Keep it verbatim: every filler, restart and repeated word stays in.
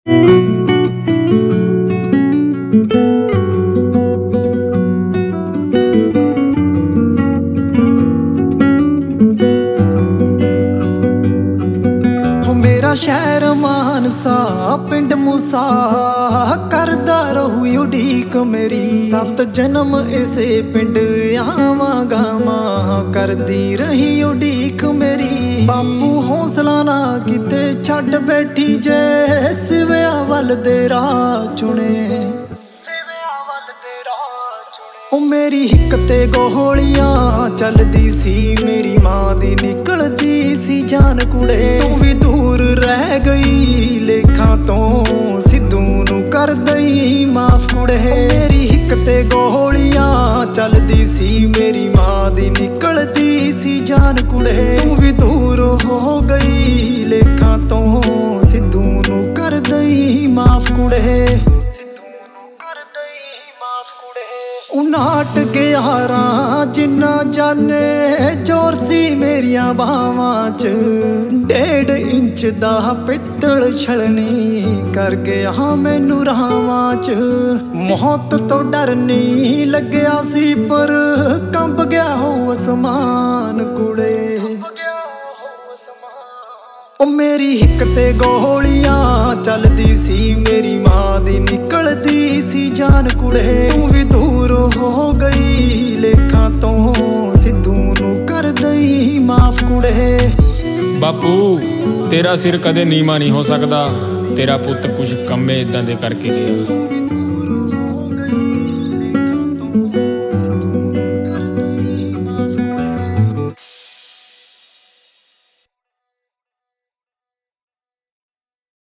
मेरा शहर मानसा पिंड मूसा करदा रहू उड़ीक मेरी। सत जन्म इसे पिंड आवांगा मां करदी रही उड़ीक मेरी। बापू हौसला ना किते छड्ड बैठी जे सिविया वल दे राह चुने। ओ मेरी हिक ते गोलियां चलदी सी मेरी मां दी निकलदी सी जान कुड़े। तू भी दूर रह गई लेखा तो सिद्धू नू कर दई माफ कुड़े। मेरी हिक ते गोलियां चलदी सी मेरी मां दी निकलदी सी जान कुड़े। तू भी दूर हो गई लेखा तो सिद्धू नू कर दई माफ कुड़े। उनाट ग्यारा जिन्ना जाने जोर सी मेरिया बावां च। डेढ़ इंच दा पित्तल छलनी कर गया मैनू रावां च। मौत तो डर नहीं लग्या सी पर कंब गया हो आसमान कुड़े। ओ मेरी हिक ते गोलियां चलदी सी मेरी मां दी निकलदी सी जान कुड़े। तू भी दूर हो गई लेखा तो सिद्धू नू कर दई माफ कुड़े। बापू तेरा सिर कदे नीमा नहीं हो सकदा। तेरा पुੱਤ कुछ ਕੰਮੇ इदां दे करके गया।